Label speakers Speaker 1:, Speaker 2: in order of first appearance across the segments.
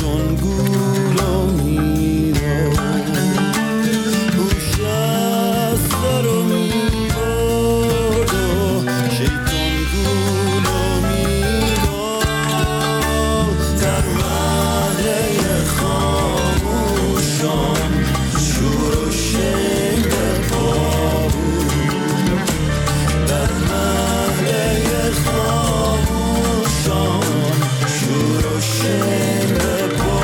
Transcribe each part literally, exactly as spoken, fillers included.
Speaker 1: شیطان گولو میرا گوش از سرو میبرد و شیطان گولو میرا در محله خاموشان شور و شنگ پا بود در محله خاموشان شور و شنگ پا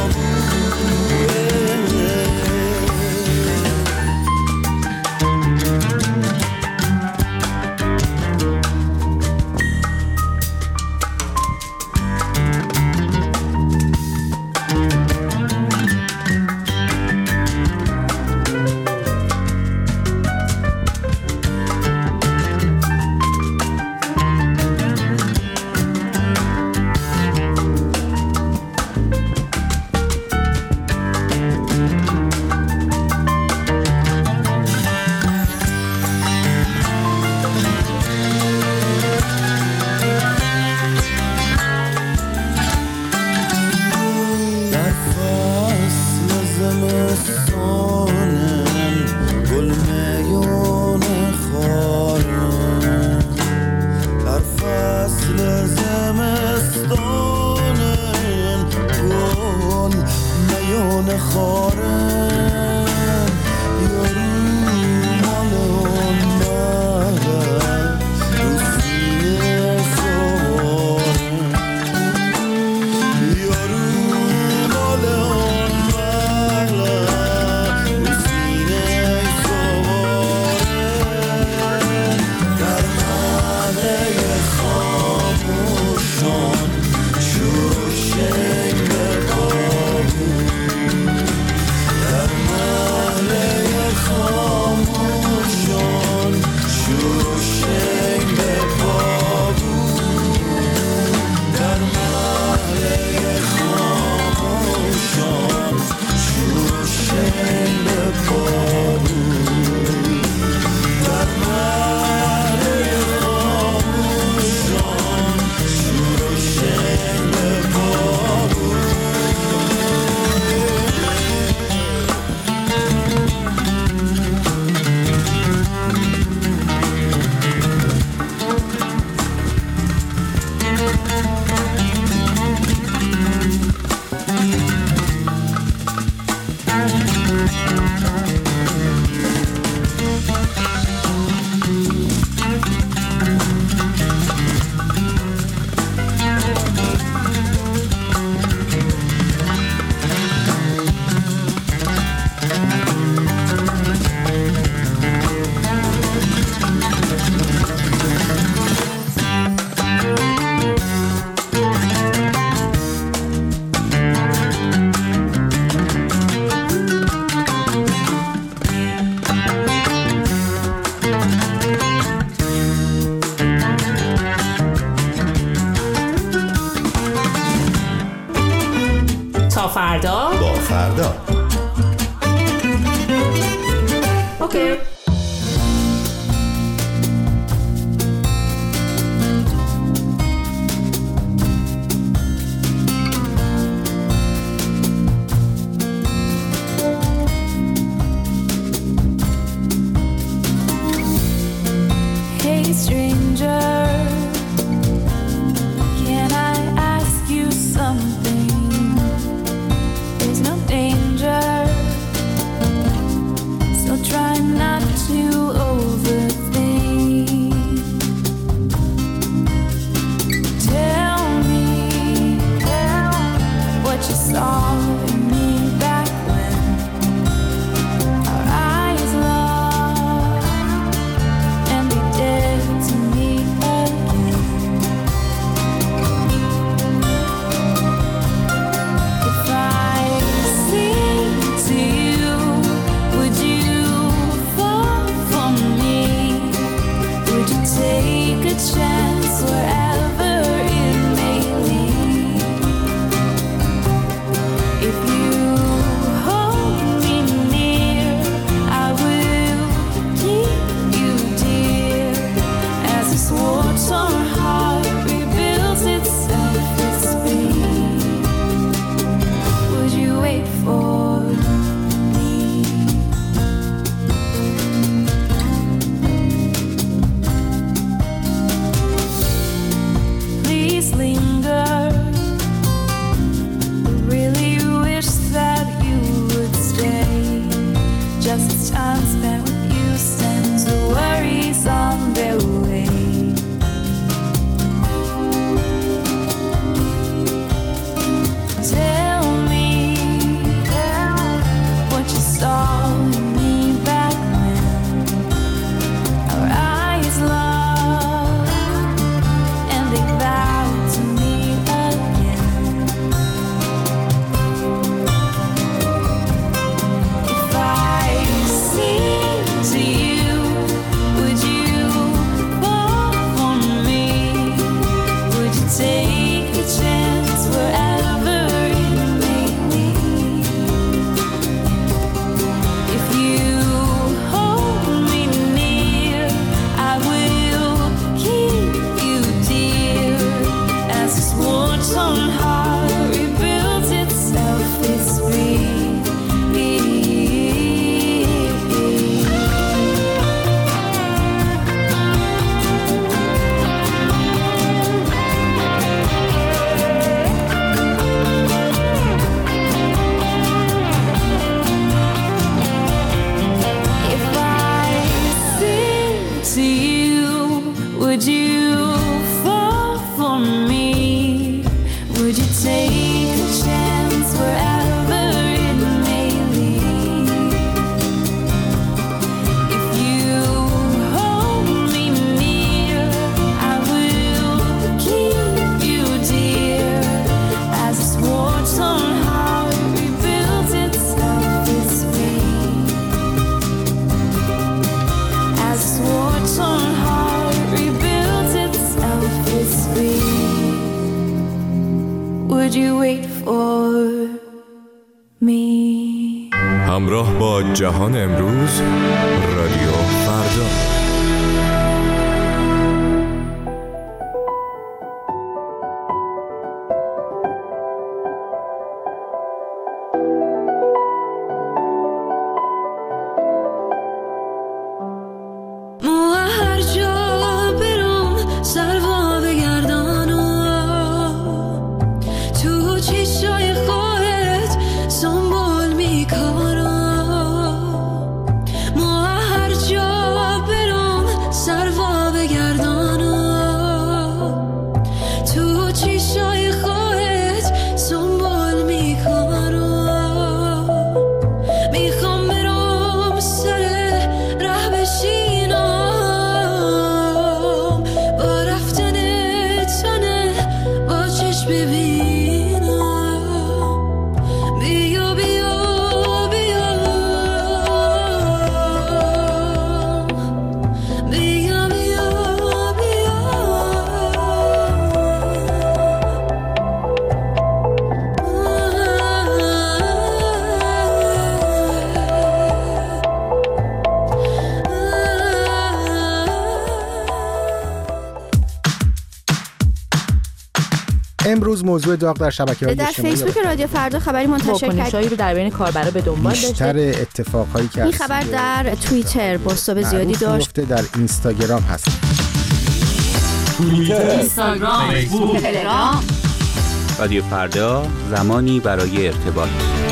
Speaker 1: در فصل زمستانم گل میون خارم در فصل زمستانم گل میون خارم یارو مال اون مهرم رو سینه سوارم یارو مال اون مهرم رو سینه سوارم در محله خاموشان شور و شنگ پا بود در محله خاموشان شور و شنگ پا بود در محله خاموشان شور و شنگ پا بود در محله خاموشان شور و شنگ پا بود
Speaker 2: تا فردا.
Speaker 3: با فردا.
Speaker 2: اوکی.
Speaker 4: Hey stranger, can I ask you something? There's no danger, so try not to overthink. Tell me, tell me what you saw in me back when our eyes locked and we dared to meet again. If I sing to you, would you fall for me? Would you take a chance wherever it may lead? If you me.
Speaker 1: همراه با جهان امروز، رادیو فردا.
Speaker 3: امروز موضوع داغ در شبکه‌های
Speaker 5: اجتماعی در فیسبوک رادیو فردا خبری منتشر کرد. واکنش‌هایی رو در بین کاربرا به دنبال داشته.
Speaker 3: بیشتر اتفاقایی که
Speaker 5: این خبر در توییتر بازتاب زیادی داشت.
Speaker 3: در اینستاگرام هست.
Speaker 2: توییتر، اینستاگرام، فیسبوک، تلگرام.
Speaker 6: رادیو فردا، زمانی برای ارتباط.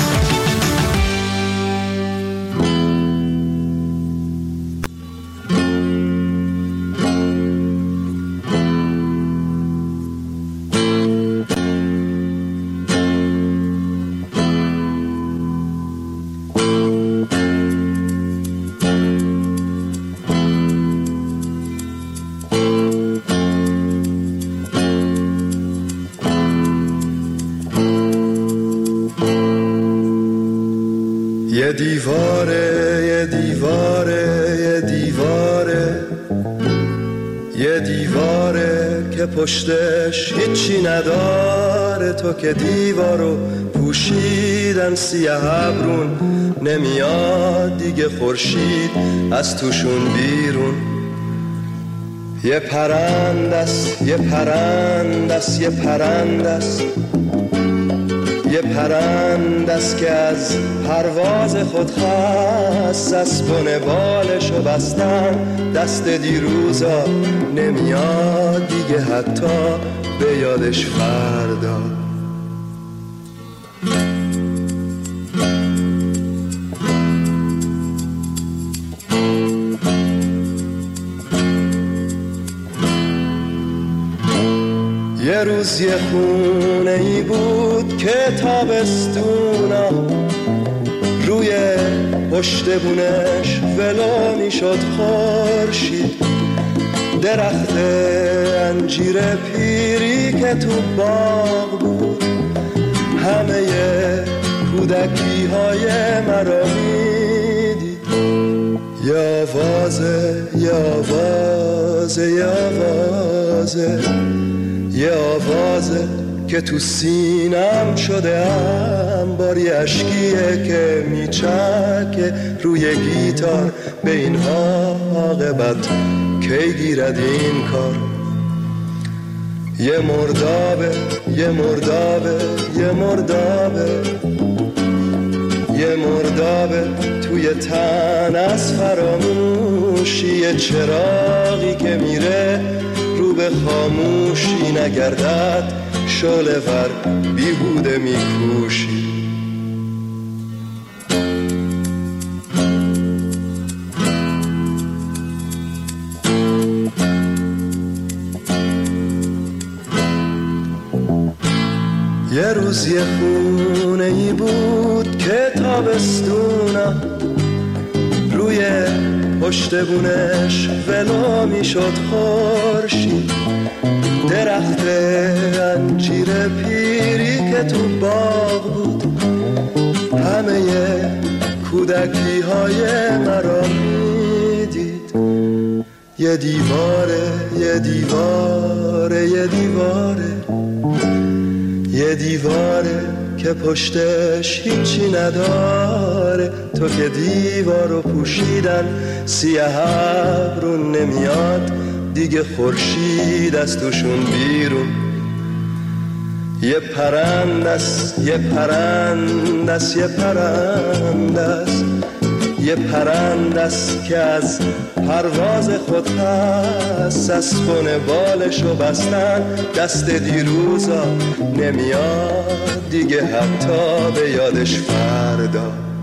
Speaker 7: یه دیواره یه دیواره یه دیواره یه دیواره که پشتش هیچی نداره، تو که دیوارو پوشیدن سیاه ابرون، نمیاد دیگه خورشید از توشون بیرون. یه پرندست یه پرندست یه پرندست یه پرندست که از پرواز خود خست، اسبون بالشو بستن دست دیروزا، نمیاد دیگه حتی به یادش فردا. یه روز یه خونه ای بود که تابستونا روی پشت بونش ولو میشد خورشید، درخت انجیر پیری که تو باغ بود همه کودکی های مرا میدید. یه آوازه یه آوازه یه آوازه یه آوازه که تو سینم شده انبار، یه عشقیه که میچکه روی گیتار، به این عاقبت کی گیرد این کار. یه مردابه یه مردابه یه مردابه یه مردابه توی تن از فراموشی، یه چراغی که میره رو به خاموشی، نگردد شعله ور بیهوده میکوشی. یه روز یه خونه ای بود که تابستونا روی پشت بونش ولو میشد خورشید، درخت انجیر پیری که تو باغ بود همه کودکی های مرا میدید. یه دیواره یه دیواره یه دیواره یه دیواره که پشتش هیچی نداره، تو که دیوارو پوشیدن سیاه ابرون نمیاد دیگه خورشید از توشون بیرون. یه پرندست یه پرندست یه پرندست یه پرندست که از پرواز خود هست، از خونه بالشو بستن دست دیروزا نمیاد دیگه حتی به یادش فردا.